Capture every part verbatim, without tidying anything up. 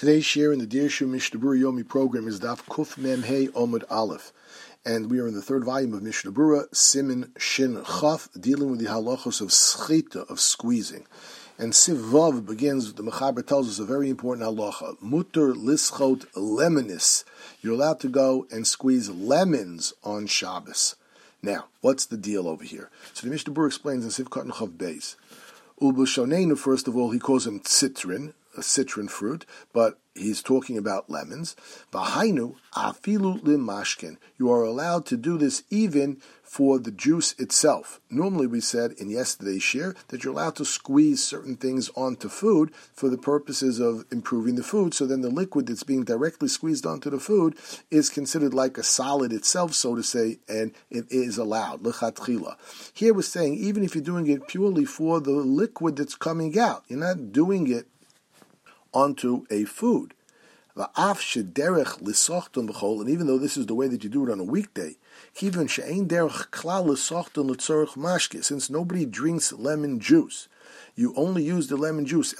Today's share in the Dirshu Mishnah Berurah Yomi program is Daf Kuf Mem Hey Omud Aleph, and we are in the third volume of Mishnah Berurah, Siman Shin Chaf, dealing with the halachos of schita, of squeezing. And Siv Vav begins, the Mechaber tells us a very important halacha. Mutter lischot lemonis. You're allowed to go and squeeze lemons on Shabbos. Now, what's the deal over here? So the Mishnah Berurah explains in Siv Katan Chav Beis. Ubushoneinu, first of all, he calls him citrin, a citron fruit, but he's talking about lemons. V'hainu afilu limashkin. You are allowed to do this even for the juice itself. Normally we said in yesterday's share that you're allowed to squeeze certain things onto food for the purposes of improving the food, so then the liquid that's being directly squeezed onto the food is considered like a solid itself, so to say, and it is allowed. L'chatchila. Here we're saying even if you're doing it purely for the liquid that's coming out, you're not doing it onto a food. And even though this is the way that you do it on a weekday, since nobody drinks lemon juice, you only use the lemon juice.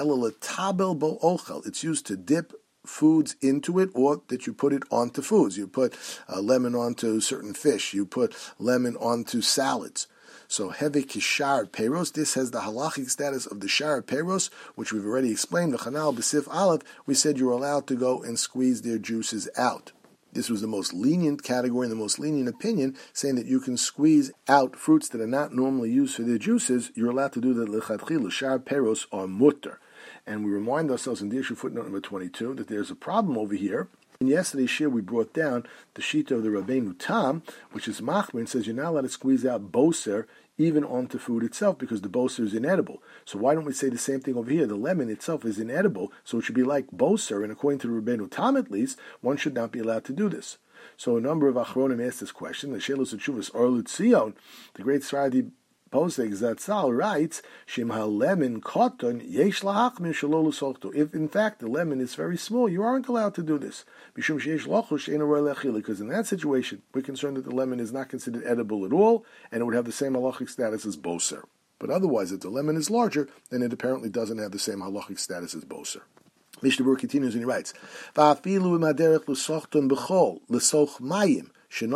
It's used to dip foods into it, or that you put it onto foods. You put uh, lemon onto certain fish. You put lemon onto salads. So heve kishar peros, this has the halachic status of the shar peros, which we've already explained. The chanal b'sif aleph, we said you're allowed to go and squeeze their juices out. This was the most lenient category and the most lenient opinion, saying that you can squeeze out fruits that are not normally used for their juices. You're allowed to do that. Lechatchila shar peros are mutter. And we remind ourselves in Dirshu footnote number twenty-two that there's a problem over here. In yesterday's share, we brought down the shita of the Rabbeinu Tam, which is machmir, and says you're not allowed to squeeze out boser even onto food itself because the boser is inedible. So why don't we say the same thing over here? The lemon itself is inedible, so it should be like boser, and according to the Rabbeinu Tam at least, one should not be allowed to do this. So a number of achronim asked this question. The Shelos Tshuvos Orlut Zion, the great Sfaradi Posek Zatzal writes, Shim ha-lemon cotton yesh lahachmir shelo l'sochto. If in fact the lemon is very small, you aren't allowed to do this. Bishum sheyesh lochos she'eino ro'eh le'achila. Because in that situation, we're concerned that the lemon is not considered edible at all, and it would have the same halachic status as boser. But otherwise, if the lemon is larger, then it apparently doesn't have the same halachic status as boser. Mishnah Berurah continues and he writes, Va'afilu imaderech l'sochton b'chol l'soch mayim. On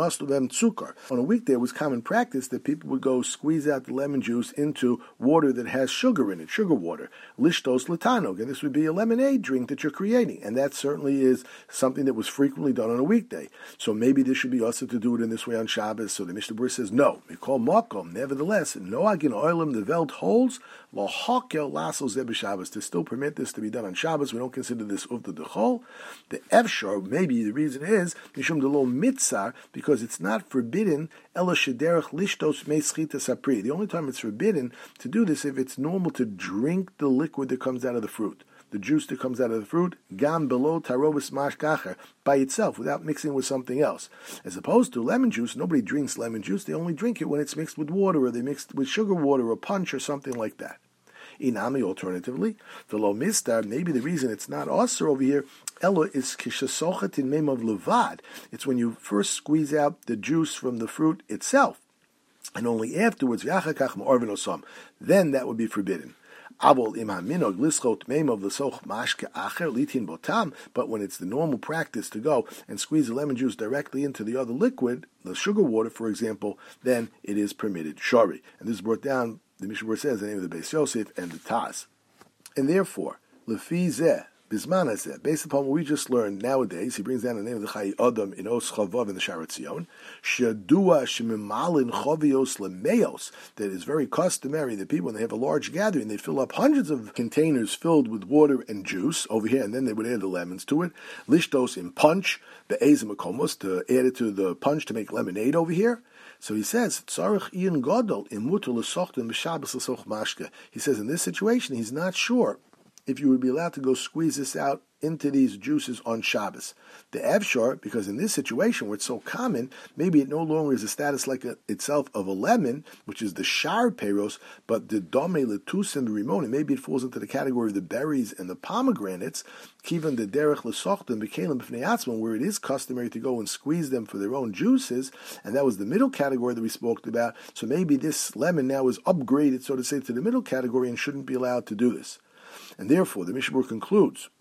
a weekday, it was common practice that people would go squeeze out the lemon juice into water that has sugar in it, sugar water. Lishtos latanog, and this would be a lemonade drink that you're creating, and that certainly is something that was frequently done on a weekday. So maybe this should be also to do it in this way on Shabbos. So the Mishnah Berurah says no. We call makom. Nevertheless, noagin oilim the Welt holds lahakel lasos zeh b'Shabbos to still permit this to be done on Shabbos. We don't consider this uvda dechol. The efshar, maybe the reason is mishum delo mitzar, because it's not forbidden. Ela shederech lishtos mei schita sapri. The only time it's forbidden to do this if it's normal to drink the liquid that comes out of the fruit, the juice that comes out of the fruit, gam below tarobis mash kacher, by itself, without mixing with something else. As opposed to lemon juice, nobody drinks lemon juice. They only drink it when it's mixed with water, or they mixed with sugar water or punch or something like that. Inami, alternatively, the lo mistar, maybe the reason it's not usher over here, elo is kishasochet in name of levad. It's when you first squeeze out the juice from the fruit itself, and only afterwards, v'achakach ma'orvin osam, then that would be forbidden. Avol im haminog lischot meim of the soch mashke acher litin botam, but when it's the normal practice to go and squeeze the lemon juice directly into the other liquid, the sugar water, for example, then it is permitted. Shari, and this is brought down. The Mishnah Berurah says the name of the Beis Yosef and the Taz. And therefore, Lefi Zeh, Bisman Hazeh, based upon what we just learned nowadays, he brings down the name of the Chai Adam in Os Chavav in the Sharat Zion, Shadua Shemimalin Chavios Lemeos, that is very customary that people, when they have a large gathering, they fill up hundreds of containers filled with water and juice over here, and then they would add the lemons to it. Lishtos in punch, Be'ezim Akomos, to add it to the punch to make lemonade over here. So he says, Tzarech Ian Gadol imutul l'sochten b'Shabbos l'soch mashke. He says in this situation, he's not sure if you would be allowed to go squeeze this out into these juices on Shabbos. The Evshar, because in this situation where it's so common, maybe it no longer is a status like a, itself of a lemon, which is the shar peros, but the dome letusim b'rimon, maybe it falls into the category of the berries and the pomegranates, kivan the derech l'sochten b'kelim b'fnei atzmon, where it is customary to go and squeeze them for their own juices, and that was the middle category that we spoke about. So maybe this lemon now is upgraded, so to say, to the middle category and shouldn't be allowed to do this. And therefore, the Mishnah Berurah concludes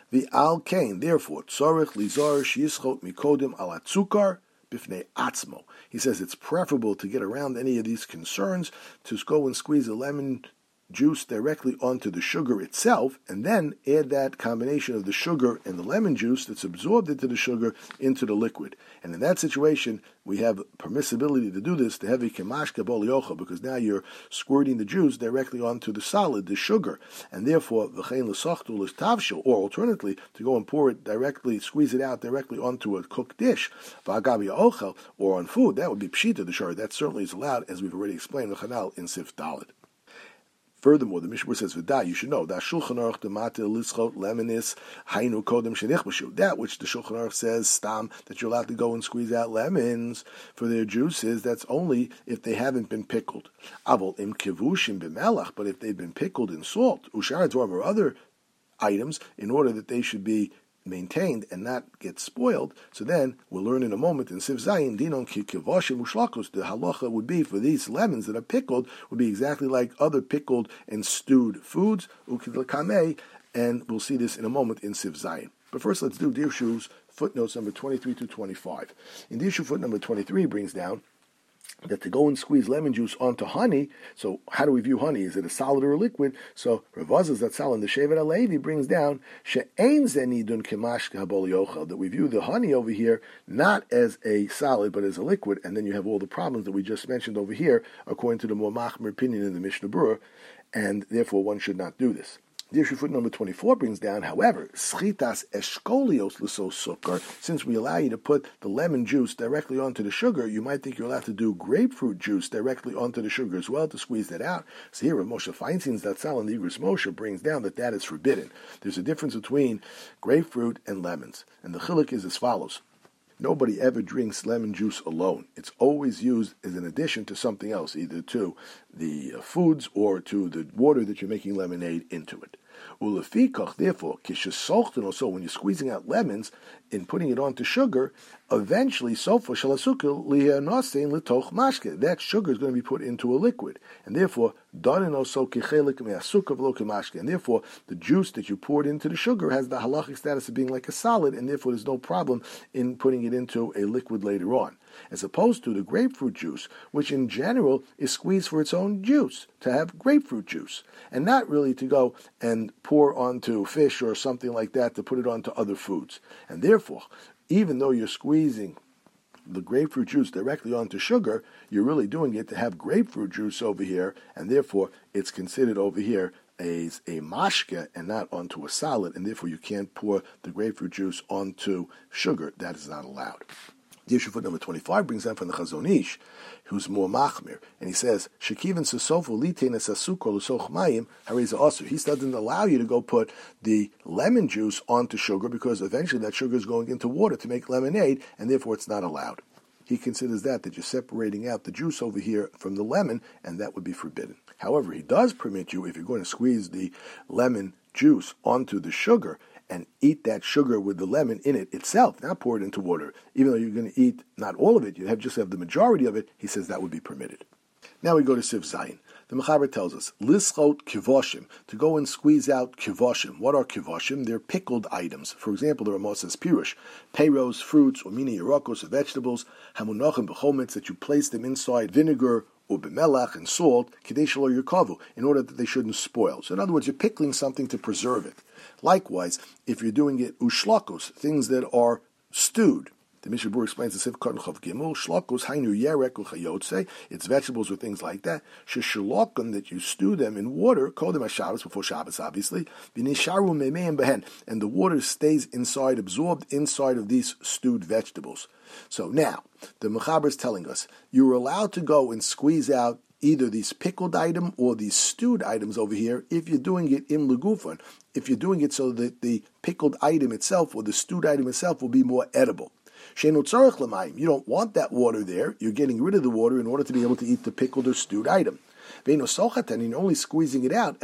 The al kain, therefore, tzorich lizar shiyischot mikodim al atzukar bifnei atzmo. He says it's preferable to get around any of these concerns to go and squeeze a lemon juice directly onto the sugar itself, and then add that combination of the sugar and the lemon juice that's absorbed into the sugar into the liquid. And in that situation, we have permissibility to do this, the heavy kemashka boliocha, because now you're squirting the juice directly onto the solid, the sugar, and therefore v'chein l'sochtul is tavshil, or alternatively, to go and pour it directly, squeeze it out directly onto a cooked dish, v'agabi ochel, or on food. That would be pshita the shor. That certainly is allowed, as we've already explained, the chanal in Sif Dalet. Furthermore, the Mishnah says, "V'da, you should know that Shulchan Aruch demate lischot lemonis hainu kodem shenichbashu." That which the Shulchan Aruch says, stam, that you're allowed to go and squeeze out lemons for their juices. That's only if they haven't been pickled. Avol im kivushim b'melach, but if they've been pickled in salt, ushar dvarim, or other items, in order that they should be maintained and not get spoiled. So then we'll learn in a moment in Sif Zayin, Dinon ki kivoshim ushlakos, the halacha would be for these lemons that are pickled would be exactly like other pickled and stewed foods, ukidlakame, and we'll see this in a moment in Sif Zayin. But first let's do Dirshu's footnotes number twenty-three to twenty-five. In Dirshu foot number twenty-three brings down that to go and squeeze lemon juice onto honey, so how do we view honey? Is it a solid or a liquid? So Rav Azaz Zatzal in the Shevet HaLevi brings down she'ein zenidun kemashka haboliochel, that we view the honey over here not as a solid but as a liquid, and then you have all the problems that we just mentioned over here according to the more machmer opinion in the Mishnah Berurah, and therefore one should not do this. The issue foot number twenty-four brings down, however, schitas eshkolios l'so sukkar, since we allow you to put the lemon juice directly onto the sugar, you might think you're allowed to do grapefruit juice directly onto the sugar as well to squeeze that out. So here, Moshe Feinstein's Zatzal in the Igros Moshe brings down that that is forbidden. There's a difference between grapefruit and lemons, and the chiluk is as follows. Nobody ever drinks lemon juice alone. It's always used as an addition to something else, either to the uh, foods or to the water that you're making lemonade into it. Ulefikach, therefore, kishesochten, also when you're squeezing out lemons and putting it onto sugar, eventually sofa shalasukil lianosein litoch mashke. That sugar is going to be put into a liquid, and therefore danin also kichelik me'asukah v'lo kemashke. And therefore, the juice that you poured into the sugar has the halachic status of being like a solid, and therefore there's no problem in putting it into a liquid later on, as opposed to the grapefruit juice, which in general is squeezed for its own juice, to have grapefruit juice, and not really to go and pour onto fish or something like that to put it onto other foods. And therefore, even though you're squeezing the grapefruit juice directly onto sugar, you're really doing it to have grapefruit juice over here, and therefore it's considered over here as a mashke and not onto a solid, and therefore you can't pour the grapefruit juice onto sugar. That is not allowed. The issue foot number twenty-five brings down from the Chazon Ish, who's more machmir, and he says, "Shekivan sesofu litein esasukol usoch mayim hareza asu." He doesn't allow you to go put the lemon juice onto sugar because eventually that sugar is going into water to make lemonade, and therefore it's not allowed. He considers that that you're separating out the juice over here from the lemon, and that would be forbidden. However, he does permit you, if you're going to squeeze the lemon juice onto the sugar and eat that sugar with the lemon in it itself, not pour it into water, even though you're going to eat not all of it, you have just have the majority of it, he says that would be permitted. Now we go to Sif Zayin. The Mechaber tells us, lischot kivoshim, to go and squeeze out kivoshim. What are kivoshim? They're pickled items. For example, the Ramah says pirush, peiros, fruits, or mini yerakos, or vegetables, hamunachim b'chometz, that you place them inside vinegar or b'melach and salt, kadei shelo yirkavu, in order that they shouldn't spoil. So in other words, you're pickling something to preserve it. Likewise, if you're doing it ushlakos, things that are stewed. The Mishnah Berurah explains the Sif Katan Chav Gimel, shlakos hainu yerek uchayotze, it's vegetables or things like that, sheshalokim, that you stew them in water, kodem HaShabbos, before Shabbos obviously, v'nisharu memeim behen, and the water stays inside, absorbed inside of these stewed vegetables. So now, the Mechaber is telling us, you're allowed to go and squeeze out either these pickled item or these stewed items over here if you're doing it in legufan, if you're doing it so that the pickled item itself or the stewed item itself will be more edible. You don't want that water there. You're getting rid of the water in order to be able to eat the pickled or stewed item. And you're only squeezing it out to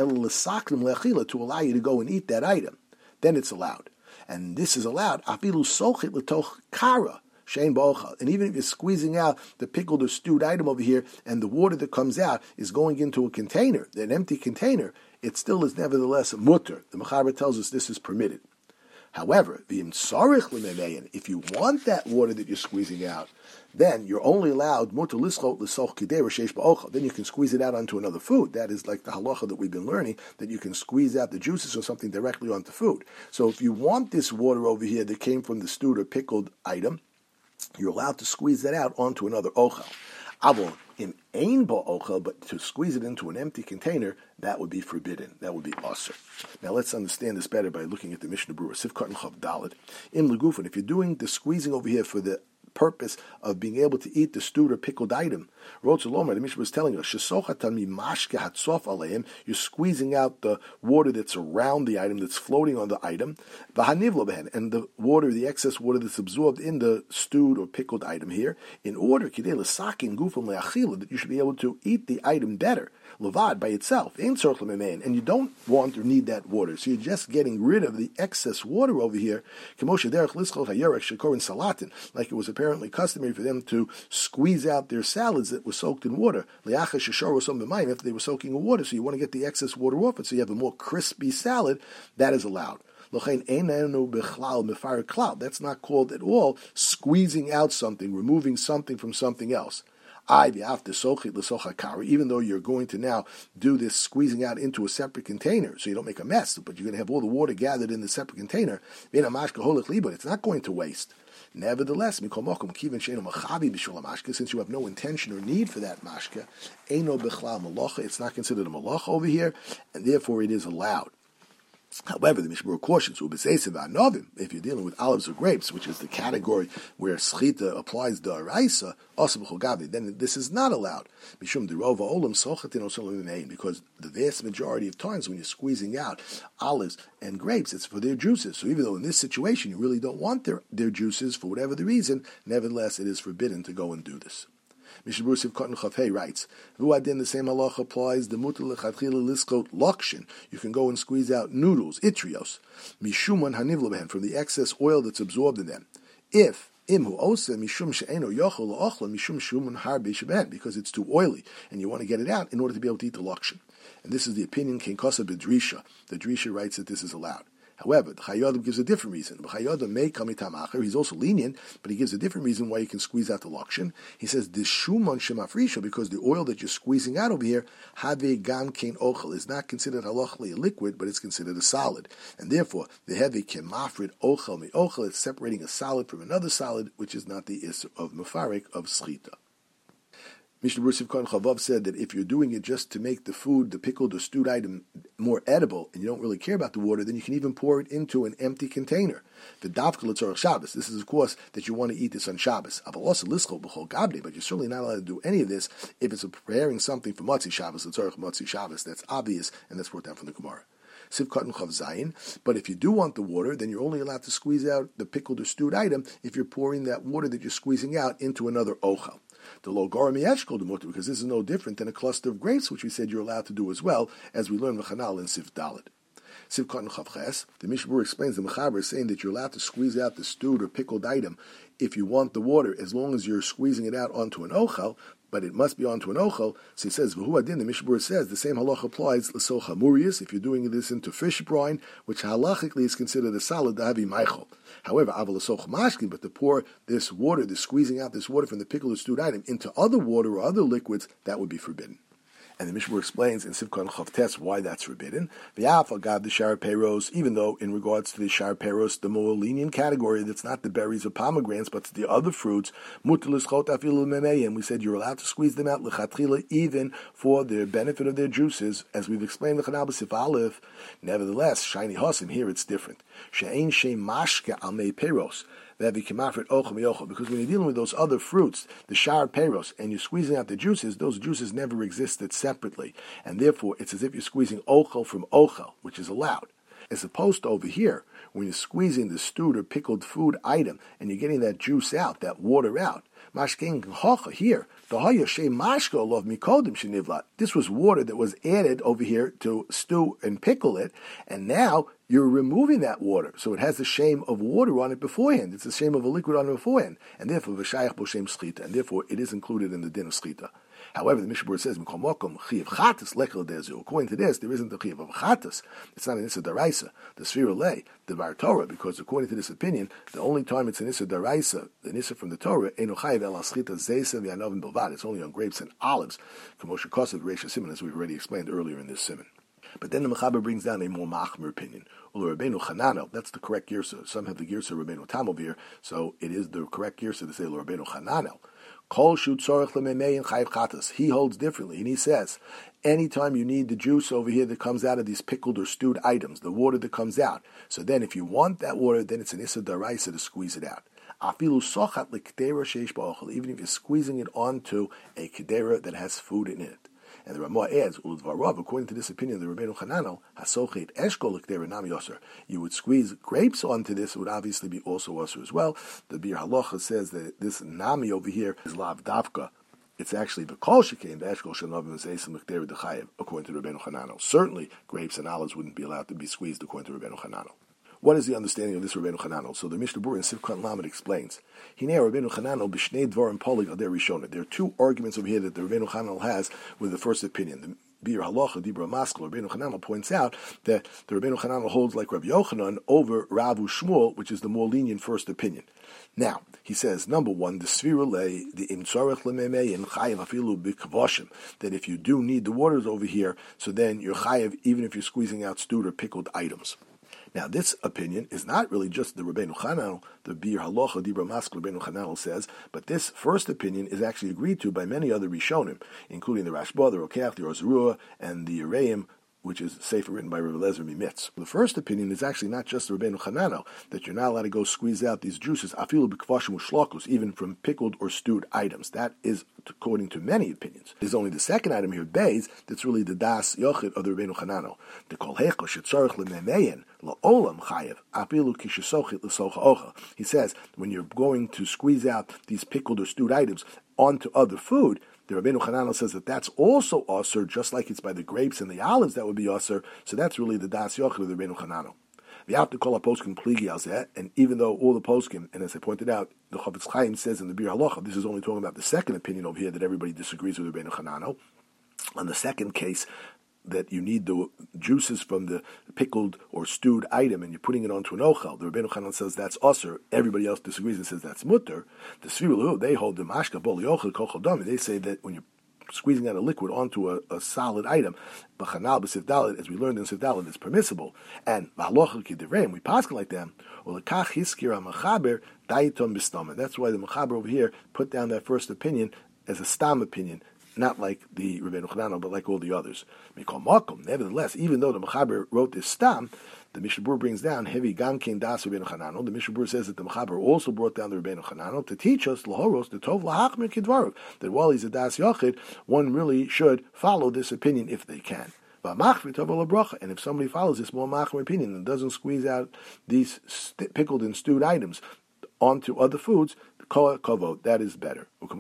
allow you to go and eat that item. Then it's allowed. And this is allowed. And even if you're squeezing out the pickled or stewed item over here and the water that comes out is going into a container, an empty container, it still is nevertheless mutter. The Mechaber tells us this is permitted. However, if you want that water that you're squeezing out, then you're only allowed then you can squeeze it out onto another food. That is like the halacha that we've been learning, that you can squeeze out the juices or something directly onto food. So if you want this water over here that came from the stewed or pickled item, you're allowed to squeeze that out onto another ochel. Avon in ein bo ochel, but to squeeze it into an empty container, that would be forbidden. That would be asur. Now let's understand this better by looking at the Mishnah Berurah. Sifkat and Chav Daled. In Legufin, if you're doing the squeezing over here for the purpose of being able to eat the stewed or pickled item, Rotzelomar, the Mishnah was telling us, you're squeezing out the water that's around the item, that's floating on the item, and the water, the excess water that's absorbed in the stewed or pickled item here, in order that you should be able to eat the item better, levad, by itself, and you don't want or need that water, so you're just getting rid of the excess water over here, like it was apparently customary for them to squeeze out their salads that were soaked in water, after they were soaking in water, so you want to get the excess water off it, so you have a more crispy salad. That is allowed. That's not called at all squeezing out something, removing something from something else. Even though you're going to now do this squeezing out into a separate container, so you don't make a mess, but you're going to have all the water gathered in the separate container, but it's not going to waste. Nevertheless, since you have no intention or need for that mashka, it's not considered a malacha over here, and therefore it is allowed. However, the Mishnah cautions, if you're dealing with olives or grapes, which is the category where schita applies the araisa, then this is not allowed. Because the vast majority of times when you're squeezing out olives and grapes, it's for their juices. So even though in this situation you really don't want their, their juices for whatever the reason, nevertheless it is forbidden to go and do this. Mishnah Berurah Cotton Chafei writes, "V'uadin the same halacha applies the mutal lechatchila liskot lokshin. You can go and squeeze out noodles, itrios, mishuman hanivla behen, from the excess oil that's absorbed in them. If imhu osa mishum she'eno yochel la'ochla mishum shuman harbe sheben, because it's too oily and you want to get it out in order to be able to eat the lokshin." And this is the opinion King Kosa B'Drisha. The Drisha writes that this is allowed. However, the Chayyim gives a different reason. The Chayyim may come itam acher. He's also lenient, but he gives a different reason why you can squeeze out the lokshin. He says the shuman shemafrisha, because the oil that you're squeezing out over here, have gam kain ochel, is not considered halachically a liquid, but it's considered a solid, and therefore the heavy kemafrid ochel mi ochel. It's separating a solid from another solid, which is not the issur of mafarik of schita. Mishnah Berurah Sivkon Chavav said that if you're doing it just to make the food, the pickled or stewed item, more edible, and you don't really care about the water, then you can even pour it into an empty container. The dafka l'tzorach Shabbos. This is, of course, that you want to eat this on Shabbos. But you're certainly not allowed to do any of this if it's preparing something for Motzi Shabbos, l'tzorach Motzi Shabbos. That's obvious, and that's brought down from the Gemara. Sivkat and Chav Zayin. But if you do want the water, then you're only allowed to squeeze out the pickled or stewed item if you're pouring that water that you're squeezing out into another ochel. The logara miyashkol demuter, because this is no different than a cluster of grapes, which we said you're allowed to do as well, as we learned v'chanal in Sif Dalet. Sivkat and Chav Ches. The Mishnah Berurah explains the Mechaber is saying that you're allowed to squeeze out the stewed or pickled item if you want the water, as long as you're squeezing it out onto an ochel, but it must be onto an ochel. So he says, V'hu adin, the Mishnah Berurah says, the same halach applies l'soch hamurius, if you're doing this into fish brine, which halachically is considered a salad, dahavi meichel. However, aval l'soch mashkin, but to pour this water, the squeezing out this water from the pickled or stewed item into other water or other liquids, that would be forbidden. And the Mishnah explains in Sivkon Chavtes why that's forbidden. V'yaf agad the shar peros, even though in regards to the shar peros, the more lenient category, that's not the berries or pomegranates, but the other fruits, mutalus chot afilu memei, and we said you're allowed to squeeze them out lechatchila even for the benefit of their juices, as we've explained l'chanal b'sif aleph. Nevertheless, shiny hosim, here it's different. She'ein she'im mashke al mei peros. Because when you're dealing with those other fruits, the shar peros, and you're squeezing out the juices, those juices never existed separately. And therefore, it's as if you're squeezing ochel from ochel, which is allowed. As opposed to over here, when you're squeezing the stewed or pickled food item, and you're getting that juice out, that water out. Here, this was water that was added over here to stew and pickle it, and now you're removing that water, so it has the shame of water on it beforehand. It's the shame of a liquid on it beforehand, and therefore v'shayach b'shem schita, and therefore it is included in the din of schita. However, the Mishnah Berurah says, according to this, there isn't the chiyav of chatas. It's not an issa daraisa, the sfira lay, the bar Torah, because according to this opinion, the only time it's an issa daraisa, an issa from the Torah, it's only on grapes and olives, as we've already explained earlier in this simon. But then the Mechaber brings down a more machmer opinion. Rabbeinu Chananel, that's the correct girsa. Some have the girsa Rabbeinu Tam over here, so it is the correct girsa to say Rabbeinu Chananel. Kol shu tzorech lememei and chayiv chatas. He holds differently, and he says, anytime you need the juice over here that comes out of these pickled or stewed items, the water that comes out, so then if you want that water, then it's an issa daraisa to squeeze it out. Afilu sochat lekdera sheish ba'ochel, even if you're squeezing it onto a kedera that has food in it. And the Ramah adds, according to this opinion of the Rabbeinu Chananel, hasochet eshkol lekdera nam yoser. You would squeeze grapes onto this, it would obviously be also yoser as well. The Bir Halacha says that this nami over here is lav davka. It's actually the kol shekain, the eshkol shenovim zesim lekdera dechayev, according to the Rabbeinu Chananel. Certainly, grapes and olives wouldn't be allowed to be squeezed according to Rabbeinu Chananel. What is the understanding of this Rabbeinu Chananel? So the Mishnah Berurah in Sivkot Lamed explains. Hinei Rabbeinu Chananel b'shnei dvarim polig ader rishona. There are two arguments over here that the Rabbeinu Chananel has with the first opinion. The Bir Halacha, Dibra Maskal, Rabbeinu Chananel points out that the Rabbeinu Chananel holds like Rabbi Yochanan over Rav Shmuel, which is the more lenient first opinion. Now, he says, number one, the Sfira lay, the Im Tzorech Lememei and Chayev Afilu B'Kavoshim, that if you do need the waters over here, so then you're Chayev even if you're squeezing out stewed or pickled items. Now, this opinion is not really just the Rabbeinu Chananel, the Bir Halacha, Dibra Maskal, Rabbeinu Chananel says, but this first opinion is actually agreed to by many other Rishonim, including the Rashba, the Rokeach, the Ozerua, and the Yereim, which is sefer written by Rabbi Eliezer Mimitz. The first opinion is actually not just the Rabbeinu Chananel, that you're not allowed to go squeeze out these juices, afilu b'kvashim u'shlakus, even from pickled or stewed items. That is according to many opinions. There's only the second item here, beis, that's really the das yochid of the Rabbeinu Chananel. The kol hecho shetzorich lememeyin la'olam chayev afilu kishesochit l'socha ochel. He says, when you're going to squeeze out these pickled or stewed items onto other food, the Rabbeinu Chananel says that that's also osir, just like it's by the grapes and the olives that would be osir. So that's really the das yochid of the Rabbeinu Chananel. The have to call a poskim pligi al zeh, and even though all the poskim, and as I pointed out, the Chofetz Chaim says in the Bir Halacha, this is only talking about the second opinion over here that everybody disagrees with the Rabbeinu Chananel. On the second case, that you need the juices from the pickled or stewed item and you're putting it onto an ochel. The Rabbeinu Chananel says that's osir. Everybody else disagrees and says that's mutter. The Sfirul, they hold the mashka boli ochel kochel dami. They say that when you're squeezing out a liquid onto a, a solid item, b'chanal b'sif dalet, as we learned in sif dalet, is permissible. And v'halocha k'divrei, we pass like them. Or l'kach hiskir ha'mechaber dayitom b'stama. That's why the mechaber over here put down that first opinion as a stam opinion, not like the Rabbeinu Chananel, but like all the others. Nevertheless, even though the Mechaber wrote this stam, the Mishnah Berurah brings down heavy gamkein das Rabbeinu Chananel. The Mishnah Berurah says that the Mechaber also brought down the Rabbeinu Chananel to teach us lahoros the tov lahachmir kidvarav, that while he's a das yochid, one really should follow this opinion if they can. And if somebody follows this more machmir opinion and doesn't squeeze out these st- pickled and stewed items onto other foods, that is better. And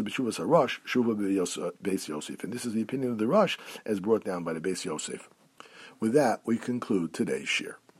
this is the opinion of the Rosh as brought down by the Beis Yosef. With that, we conclude today's shir.